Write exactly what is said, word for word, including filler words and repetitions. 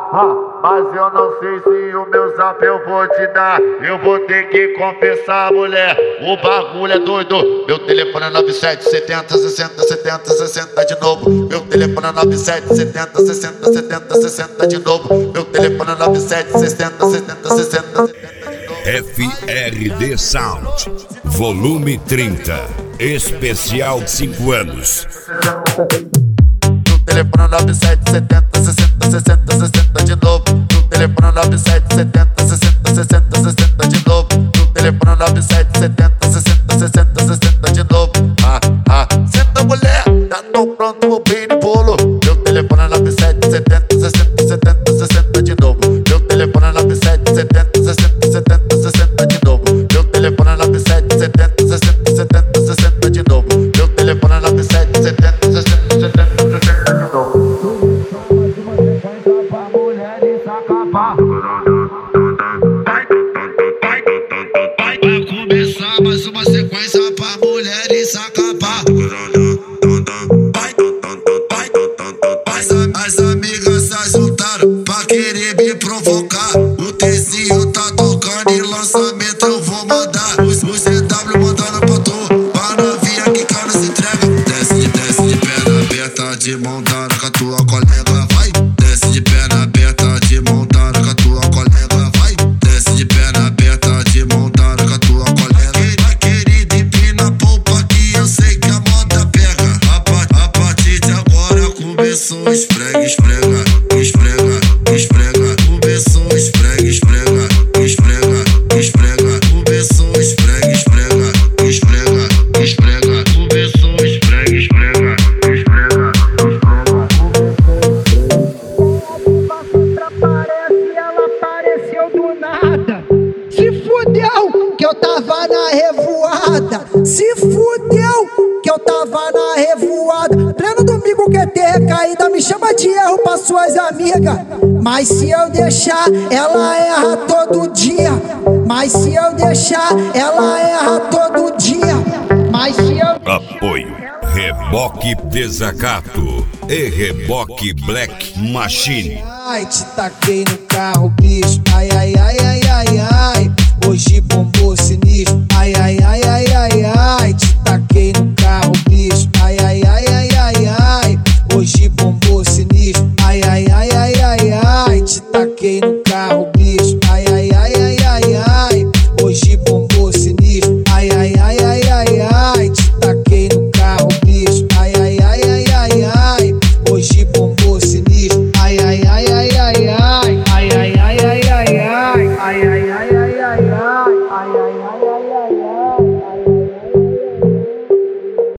Mas eu não sei se o meu zap eu vou te dar. Eu vou ter que confessar, mulher, o bagulho é doido. Meu telefone é nove sete setenta sessenta setenta sessenta de novo. Meu telefone é nove sete setenta sessenta setenta sessenta de novo. Meu telefone é nove sete setenta setenta sessenta setenta de novo. F R D Sound, volume trinta, especial de cinco anos. Meu telefone é nove sete setenta sessenta sessenta sessenta de novo. Meu telefone é nove sete setenta sessenta sessenta sessenta de novo. Meu telefone é nove sete setenta sessenta sessenta sessenta de novo. Ah, ah, senta mulher, já tô pronto o bem no bolo. Meu telefone é nove sete setenta sessenta sessenta sessenta de novo. Meu telefone é nove sete setenta sessenta sessenta sessenta de novo. Meu telefone é nove sete setenta sessenta sessenta sessenta de novo. Meu telefone é nove sete setenta sessenta sessenta sessenta de novo. Vai começar mais uma sequência pra mulheres acabar. As amigas se juntaram pra querer me provocar. O Tzinho tá tocando e lançamento eu vou mandar. Os C W mandando pra tu, pra novinha que cara se entrega. Desce de, desce de perna aberta, de mão dada com a tua colega, vai. Desce de perna aberta, de mão dada com a tua colega, vai. Desce de perna aberta, de mão dada com a tua colega. Querida, empina a polpa que eu sei que a moda pega. A, pa a partir de agora começou o esfrega, esfrega, esfrega, esfrega. Começou o esfrega, esfrega, esfrega, esfrega. Começou o esfrega, esfrega, esfrega, esfrega. Começou o esfrega, esfrega, esfrega, Parece, ela apareceu do nada. Se fudeu que eu tava na revoada. Se fudeu que eu tava na revoada. Pleno domingo quer ter recaída, me chama de erro pra suas amigas. Mas se eu deixar, ela erra todo dia. Mas se eu deixar, ela erra todo dia. Mas se eu... Apoio Reboque Desacato e Reboque Black Machine. Ai, te taquei no carro, bicho. Ai, ai, ai, ai, ai, ai. Hoje bombou sinistro. Ai, ai, ai, ai, ai.